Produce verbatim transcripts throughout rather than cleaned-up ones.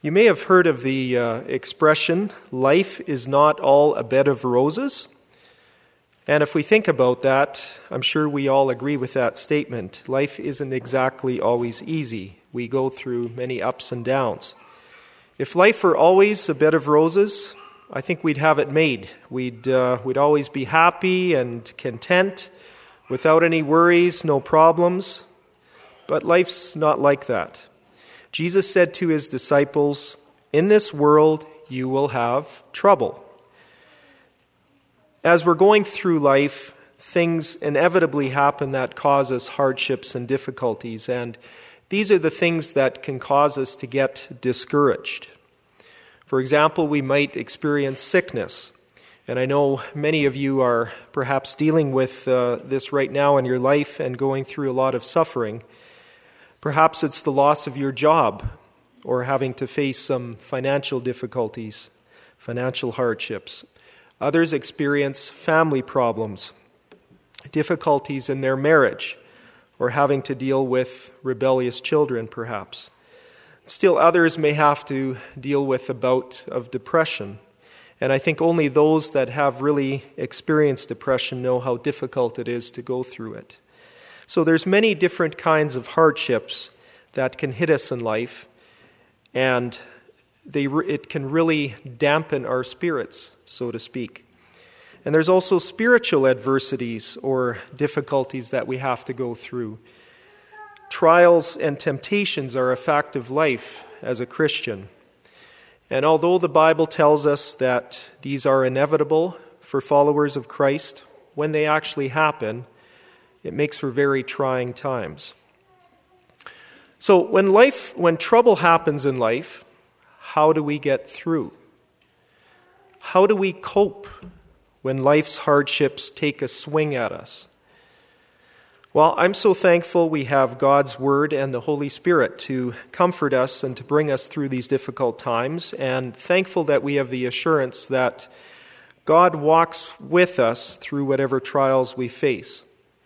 You may have heard of the uh, expression, life is not all a bed of roses. And if we think about that, I'm sure we all agree with that statement. Life isn't exactly always easy. We go through many ups and downs. If life were always a bed of roses, I think we'd have it made. We'd, uh, we'd always be happy and content, without any worries, no problems. But life's not like that. Jesus said to his disciples, "In this world you will have trouble." As we're going through life, things inevitably happen that cause us hardships and difficulties, and these are the things that can cause us to get discouraged. For example, we might experience sickness, and I know many of you are perhaps dealing with uh, this right now in your life and going through a lot of suffering. Perhaps it's the loss of your job or having to face some financial difficulties, financial hardships. Others experience family problems, difficulties in their marriage, or having to deal with rebellious children, perhaps. Still, others may have to deal with a bout of depression. And I think only those that have really experienced depression know how difficult it is to go through it. So there's many different kinds of hardships that can hit us in life, and they it can really dampen our spirits, so to speak. And there's also spiritual adversities or difficulties that we have to go through. Trials and temptations are a fact of life as a Christian. And although the Bible tells us that these are inevitable for followers of Christ, when they actually happen, it makes for very trying times. So when life, when trouble happens in life, how do we get through? How do we cope when life's hardships take a swing at us? Well, I'm so thankful we have God's Word and the Holy Spirit to comfort us and to bring us through these difficult times, and thankful that we have the assurance that God walks with us through whatever trials we face.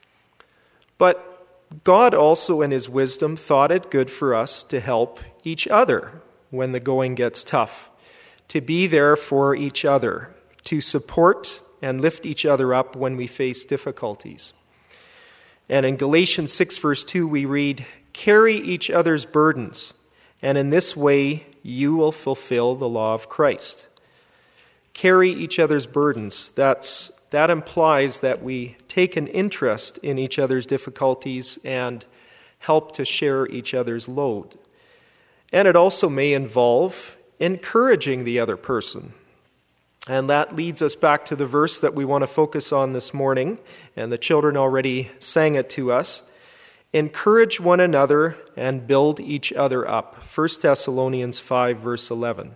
But God also, in His wisdom, thought it good for us to help each other when the going gets tough, to be there for each other, to support and lift each other up when we face difficulties. And in Galatians six, verse two, we read, "Carry each other's burdens, and in this way you will fulfill the law of Christ." Carry each other's burdens. That's That implies that we take an interest in each other's difficulties and help to share each other's load. And it also may involve encouraging the other person. And that leads us back to the verse that we want to focus on this morning, and the children already sang it to us. Encourage one another and build each other up. First Thessalonians five, verse eleven.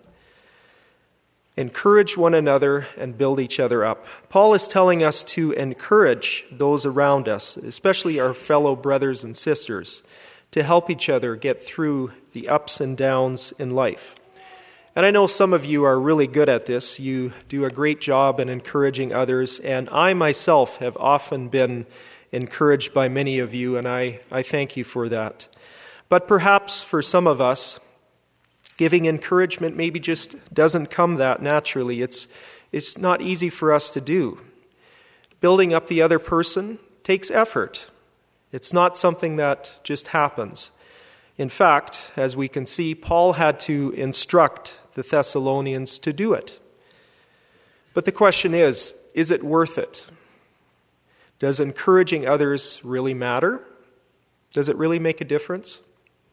Encourage one another and build each other up. Paul is telling us to encourage those around us, especially our fellow brothers and sisters, to help each other get through the ups and downs in life. And I know some of you are really good at this. You do a great job in encouraging others, and I myself have often been encouraged by many of you, and I, I thank you for that. But perhaps for some of us, giving encouragement maybe just doesn't come that naturally. It's, it's not easy for us to do. Building up the other person takes effort. It's not something that just happens. In fact, as we can see, Paul had to instruct the Thessalonians to do it. But the question is, is it worth it? Does encouraging others really matter? Does it really make a difference?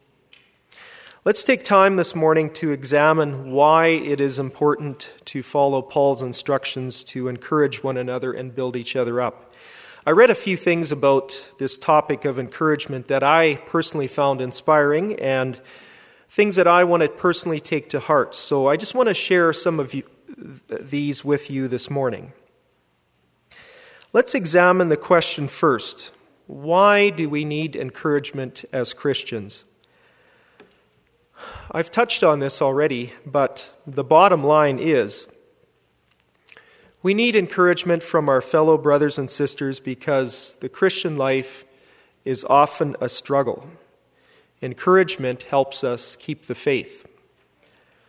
Let's take time this morning to examine why it is important to follow Paul's instructions to encourage one another and build each other up. I read a few things about this topic of encouragement that I personally found inspiring and things that I want to personally take to heart. So I just want to share some of you, these with you this morning. Let's examine the question first. Why do we need encouragement as Christians? I've touched on this already, but the bottom line is we need encouragement from our fellow brothers and sisters because the Christian life is often a struggle. Encouragement helps us keep the faith.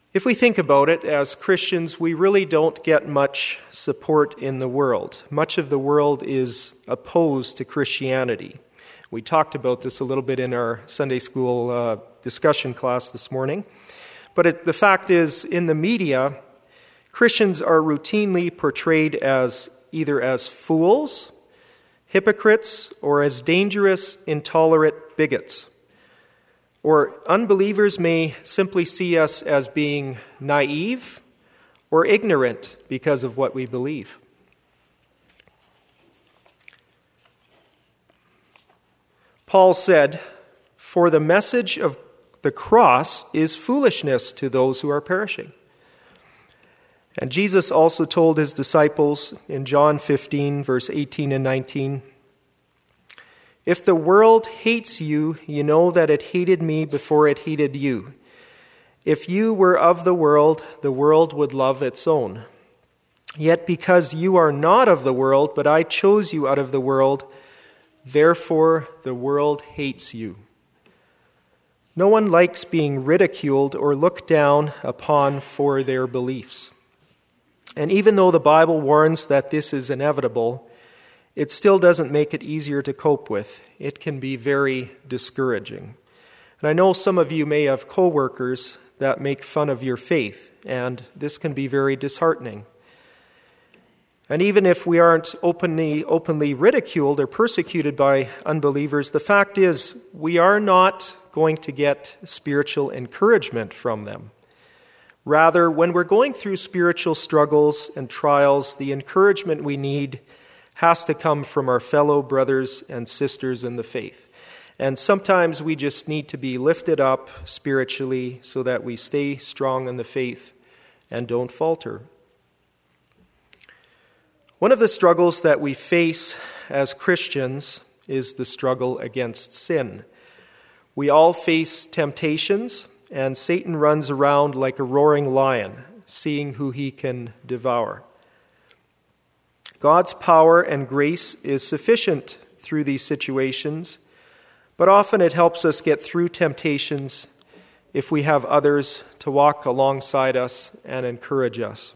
If we think about it, as Christians, we really don't get much support in the world. Much of the world is opposed to Christianity. We talked about this a little bit in our Sunday school uh, discussion class this morning. But it, the fact is, in the media, Christians are routinely portrayed as either as fools, hypocrites, or as dangerous, intolerant bigots. Or unbelievers may simply see us as being naive or ignorant because of what we believe. Paul said, "For the message of the cross is foolishness to those who are perishing." And Jesus also told his disciples in John fifteen, verse eighteen and nineteen, "If the world hates you, you know that it hated me before it hated you. If you were of the world, the world would love its own. Yet because you are not of the world, but I chose you out of the world, therefore the world hates you." No one likes being ridiculed or looked down upon for their beliefs. And even though the Bible warns that this is inevitable, it still doesn't make it easier to cope with. It can be very discouraging. And I know some of you may have coworkers that make fun of your faith, and this can be very disheartening. And even if we aren't openly, openly ridiculed or persecuted by unbelievers, the fact is we are not going to get spiritual encouragement from them. Rather, when we're going through spiritual struggles and trials, the encouragement we need has to come from our fellow brothers and sisters in the faith. And sometimes we just need to be lifted up spiritually so that we stay strong in the faith and don't falter. One of the struggles that we face as Christians is the struggle against sin. We all face temptations, and Satan runs around like a roaring lion, seeing who he can devour. God's power and grace is sufficient through these situations, but often it helps us get through temptations if we have others to walk alongside us and encourage us.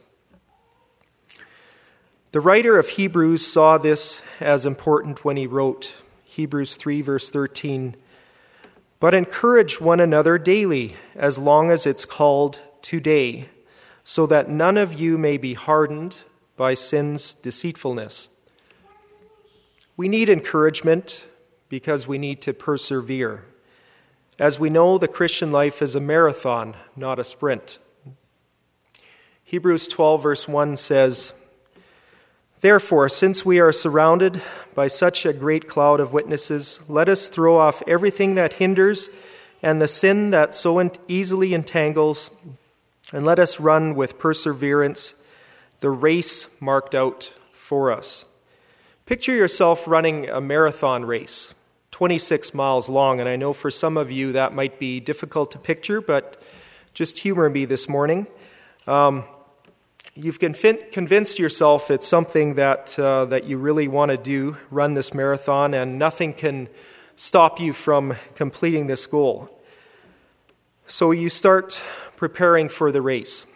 The writer of Hebrews saw this as important when he wrote Hebrews three, verse thirteen, "But encourage one another daily, as long as it's called today, so that none of you may be hardened by sin's deceitfulness." We need encouragement because we need to persevere. As we know, the Christian life is a marathon, not a sprint. Hebrews twelve, verse one says, "Therefore, since we are surrounded by such a great cloud of witnesses, let us throw off everything that hinders and the sin that so easily entangles, and let us run with perseverance the race marked out for us." Picture yourself running a marathon race, twenty-six miles long, and I know for some of you that might be difficult to picture, but just humor me this morning. Um, You've conv- convinced yourself it's something that uh, that you really want to do, run this marathon, and nothing can stop you from completing this goal. So you start preparing for the race.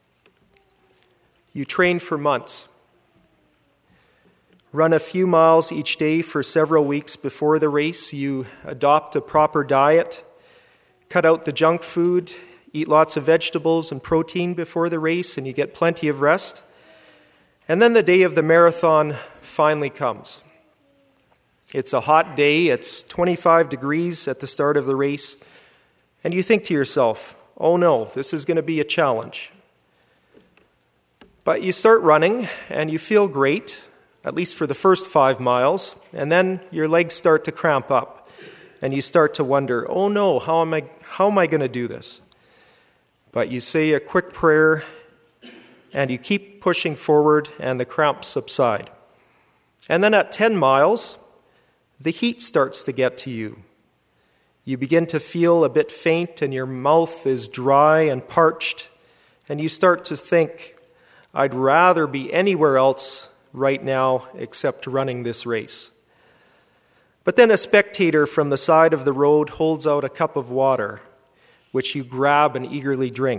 You train for months. Run a few miles each day for several weeks before the race. You adopt a proper diet, cut out the junk food, eat lots of vegetables and protein before the race, and you get plenty of rest. And then the day of the marathon finally comes. It's a hot day. It's twenty-five degrees at the start of the race. And you think to yourself, oh no, this is going to be a challenge. But you start running, and you feel great, at least for the first five miles. And then your legs start to cramp up. And you start to wonder, oh no, how am I, how am I going to do this? But you say a quick prayer, and you keep pushing forward, and the cramps subside. And then at ten miles, the heat starts to get to you. You begin to feel a bit faint, and your mouth is dry and parched, and you start to think, I'd rather be anywhere else right now except running this race. But then a spectator from the side of the road holds out a cup of water, which you grab and eagerly drink.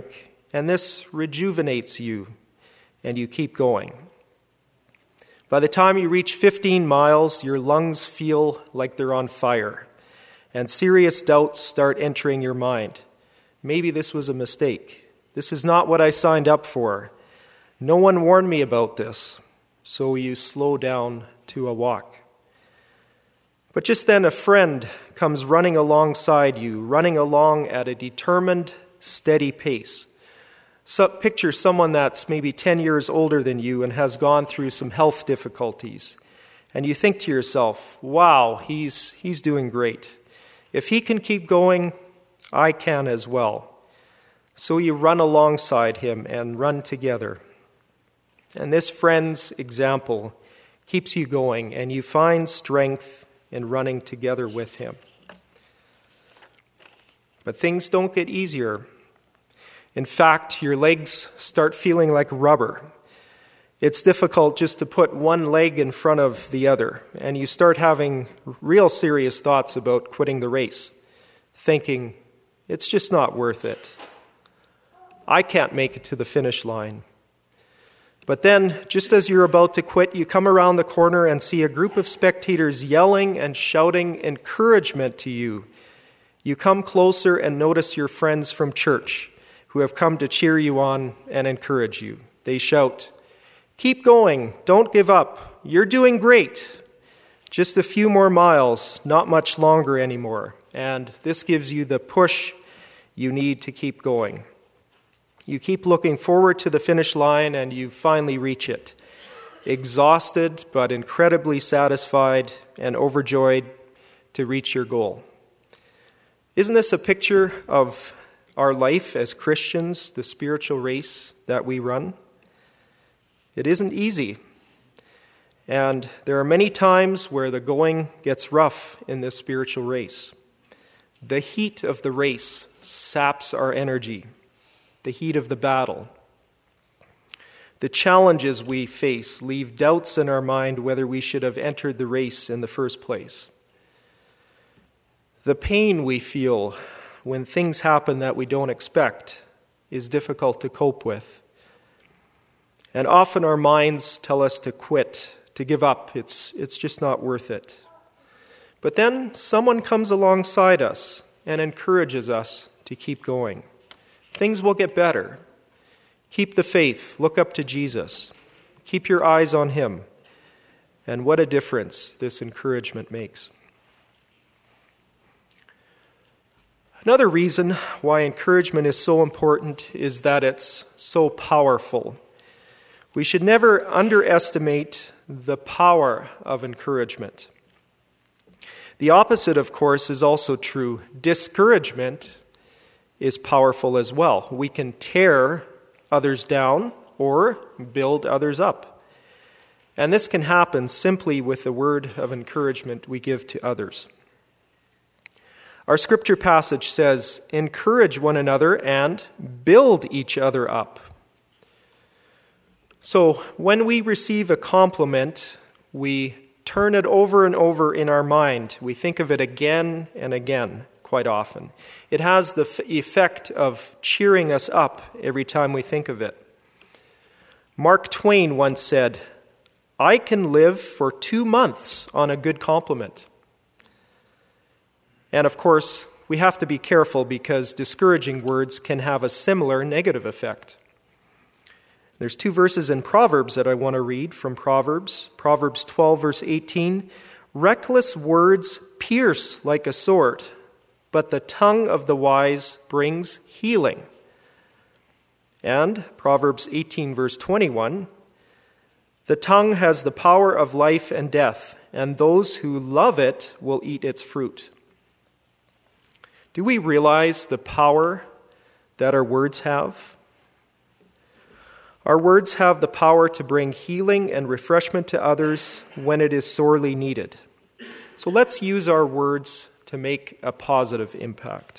and this rejuvenates you, and you keep going. By the time you reach fifteen miles, your lungs feel like they're on fire, and serious doubts start entering your mind. Maybe this was a mistake. This is not what I signed up for. No one warned me about this. So you slow down to a walk. But just then a friend comes running alongside you, running along at a determined, steady pace. So picture someone that's maybe ten years older than you and has gone through some health difficulties. And you think to yourself, wow, he's, he's doing great. If he can keep going, I can as well. So you run alongside him and run together. And this friend's example keeps you going, and you find strength in running together with him. But things don't get easier. In fact, your legs start feeling like rubber. It's difficult just to put one leg in front of the other, and you start having real serious thoughts about quitting the race, thinking, it's just not worth it. I can't make it to the finish line. But then, just as you're about to quit, you come around the corner and see a group of spectators yelling and shouting encouragement to you. You come closer and notice your friends from church who have come to cheer you on and encourage you. They shout, "Keep going, don't give up, you're doing great. Just a few more miles, not much longer anymore." And this gives you the push you need to keep going. You keep looking forward to the finish line and you finally reach it, exhausted but incredibly satisfied and overjoyed to reach your goal. Isn't this a picture of our life as Christians, the spiritual race that we run? It isn't easy. And there are many times where the going gets rough in this spiritual race. The heat of the race saps our energy, the heat of the battle. The challenges we face leave doubts in our mind whether we should have entered the race in the first place. The pain we feel when things happen that we don't expect is difficult to cope with. And often our minds tell us to quit, to give up. It's, it's just not worth it. But then someone comes alongside us and encourages us to keep going. Things will get better. Keep the faith. Look up to Jesus. Keep your eyes on him. And what a difference this encouragement makes. Another reason why encouragement is so important is that it's so powerful. We should never underestimate the power of encouragement. The opposite, of course, is also true. Discouragement is powerful as well. We can tear others down or build others up. And this can happen simply with the word of encouragement we give to others. Our scripture passage says, "Encourage one another and build each other up." So when we receive a compliment, we turn it over and over in our mind. We think of it again and again quite often. It has the f- effect of cheering us up every time we think of it. Mark Twain once said, "I can live for two months on a good compliment." And of course, we have to be careful because discouraging words can have a similar negative effect. There's two verses in Proverbs that I want to read from Proverbs. Proverbs twelve, verse eighteen. "Reckless words pierce like a sword, but the tongue of the wise brings healing." And Proverbs eighteen, verse twenty-one. "The tongue has the power of life and death, and those who love it will eat its fruit." Do we realize the power that our words have? Our words have the power to bring healing and refreshment to others when it is sorely needed. So let's use our words to make a positive impact.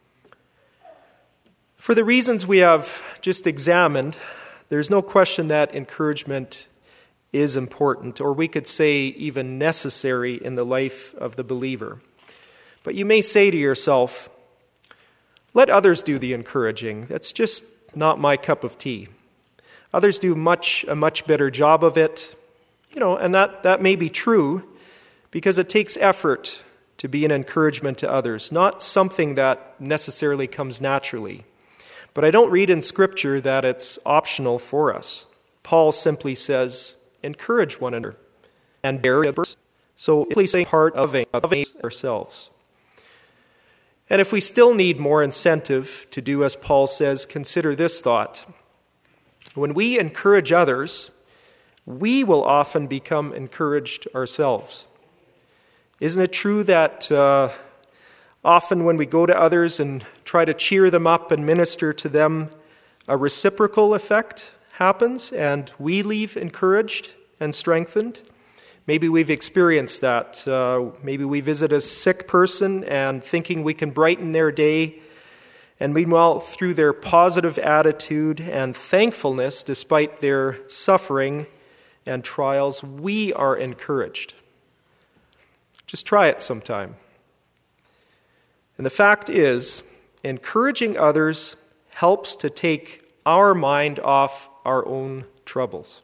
For the reasons we have just examined, there's no question that encouragement is important, or we could say even necessary in the life of the believer. But you may say to yourself, let others do the encouraging. That's just not my cup of tea. Others do much a much better job of it. You know, and that, that may be true because it takes effort to be an encouragement to others, not something that necessarily comes naturally. But I don't read in Scripture that it's optional for us. Paul simply says, encourage one another and bear with others. So it's a part of ourselves. And if we still need more incentive to do as Paul says, consider this thought. When we encourage others, we will often become encouraged ourselves. Isn't it true that uh, often when we go to others and try to cheer them up and minister to them, a reciprocal effect happens and we leave encouraged and strengthened? Maybe we've experienced that. Uh, maybe we visit a sick person and thinking we can brighten their day. And meanwhile, through their positive attitude and thankfulness, despite their suffering and trials, we are encouraged. Just try it sometime. And the fact is, encouraging others helps to take our mind off our own troubles.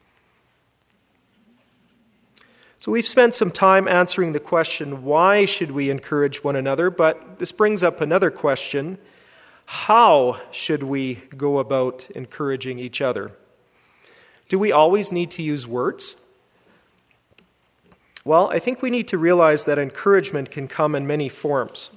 So we've spent some time answering the question, why should we encourage one another? But this brings up another question. How should we go about encouraging each other? Do we always need to use words? Well, I think we need to realize that encouragement can come in many forms.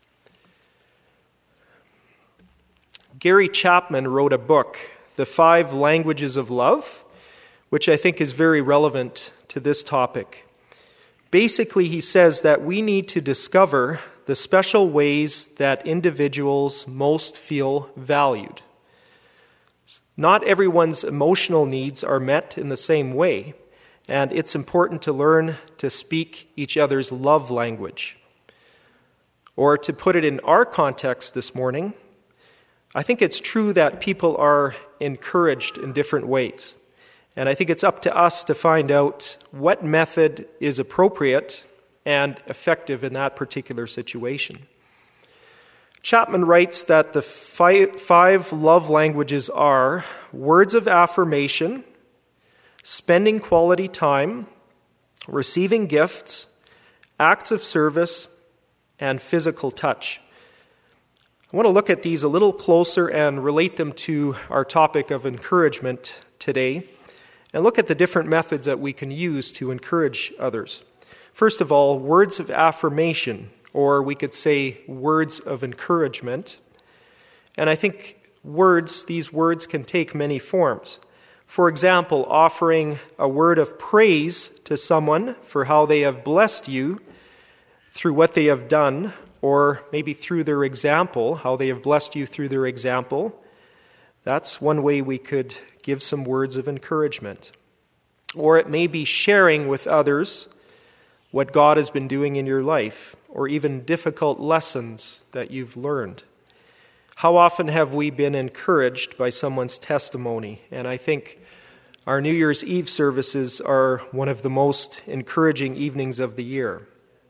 Gary Chapman wrote a book, The Five Languages of Love, which I think is very relevant to this topic. Basically, he says that we need to discover the special ways that individuals most feel valued. Not everyone's emotional needs are met in the same way, and it's important to learn to speak each other's love language. Or to put it in our context this morning, I think it's true that people are encouraged in different ways. And I think it's up to us to find out what method is appropriate and effective in that particular situation. Chapman writes that the five, five love languages are words of affirmation, spending quality time, receiving gifts, acts of service, and physical touch. I want to look at these a little closer and relate them to our topic of encouragement today, and look at the different methods that we can use to encourage others. First of all, words of affirmation, or we could say words of encouragement. And I think words, these words can take many forms. For example, offering a word of praise to someone for how they have blessed you through what they have done, or maybe through their example, how they have blessed you through their example. That's one way we could give some words of encouragement. Or it may be sharing with others what God has been doing in your life, or even difficult lessons that you've learned. How often have we been encouraged by someone's testimony? And I think our New Year's Eve services are one of the most encouraging evenings of the year.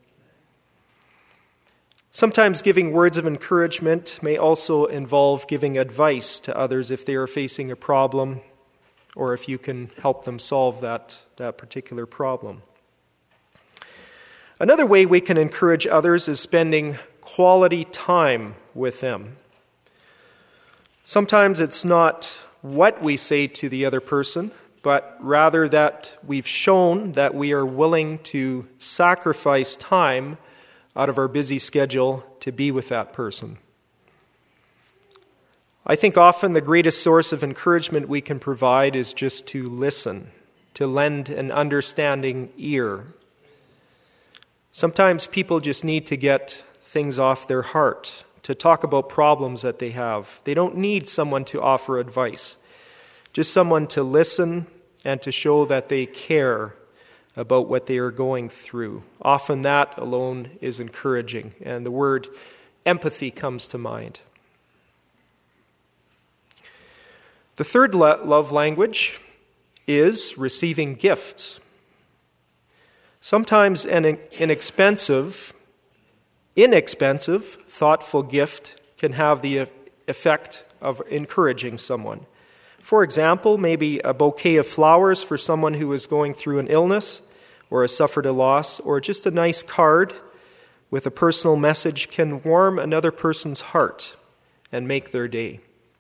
Sometimes giving words of encouragement may also involve giving advice to others if they are facing a problem, or if you can help them solve that, that particular problem. Another way we can encourage others is spending quality time with them. Sometimes it's not what we say to the other person, but rather that we've shown that we are willing to sacrifice time out of our busy schedule to be with that person. I think often the greatest source of encouragement we can provide is just to listen, to lend an understanding ear. Sometimes people just need to get things off their heart, to talk about problems that they have. They don't need someone to offer advice, just someone to listen and to show that they care about what they are going through. Often that alone is encouraging, and the word empathy comes to mind. The third love language is receiving gifts. Sometimes an inexpensive, inexpensive, thoughtful gift can have the effect of encouraging someone. For example, maybe a bouquet of flowers for someone who is going through an illness or has suffered a loss, or just a nice card with a personal message can warm another person's heart and make their day.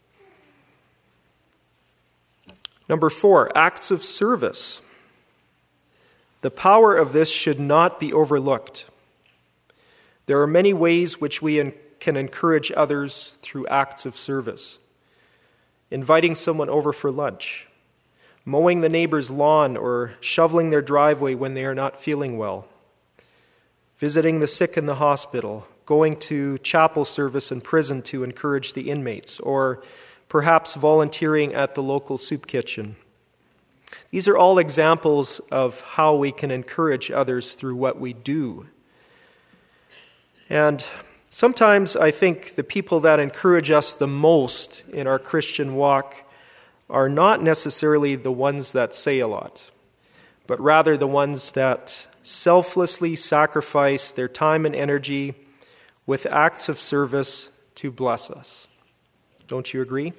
Number four, acts of service. The power of this should not be overlooked. There are many ways which we can encourage others through acts of service. Inviting someone over for lunch, mowing the neighbor's lawn or shoveling their driveway when they are not feeling well, visiting the sick in the hospital, going to chapel service in prison to encourage the inmates, or perhaps volunteering at the local soup kitchen. These are all examples of how we can encourage others through what we do. And sometimes I think the people that encourage us the most in our Christian walk are not necessarily the ones that say a lot, but rather the ones that selflessly sacrifice their time and energy with acts of service to bless us. Don't you agree?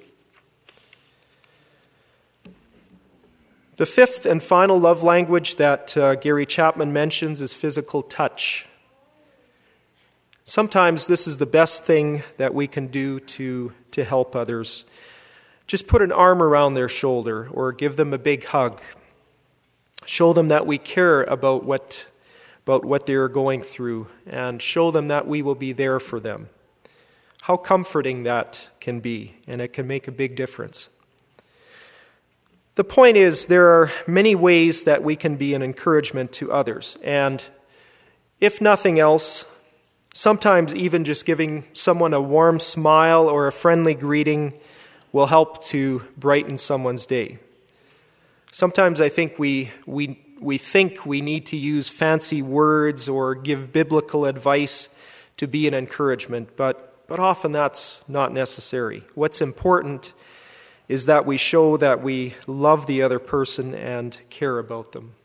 The fifth and final love language that uh, Gary Chapman mentions is physical touch. Sometimes this is the best thing that we can do to, to help others. Just put an arm around their shoulder or give them a big hug. Show them that we care about what, about what they're going through, and show them that we will be there for them. How comforting that can be, and it can make a big difference. The point is, there are many ways that we can be an encouragement to others, and if nothing else, sometimes even just giving someone a warm smile or a friendly greeting will help to brighten someone's day. Sometimes I think we we we think we need to use fancy words or give biblical advice to be an encouragement, but, but often that's not necessary. What's important is that we show that we love the other person and care about them.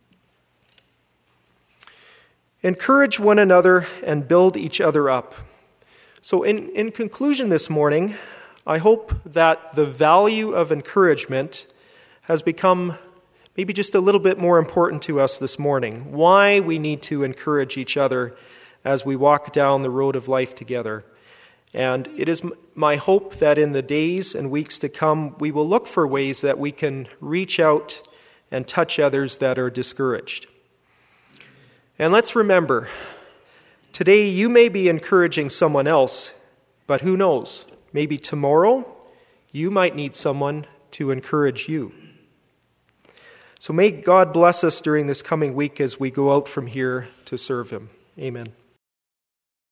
Encourage one another and build each other up. So in, in conclusion this morning, I hope that the value of encouragement has become maybe just a little bit more important to us this morning. Why we need to encourage each other as we walk down the road of life together. And it is my hope that in the days and weeks to come, we will look for ways that we can reach out and touch others that are discouraged. And let's remember, today you may be encouraging someone else, but who knows? Maybe tomorrow you might need someone to encourage you. So may God bless us during this coming week as we go out from here to serve Him. Amen.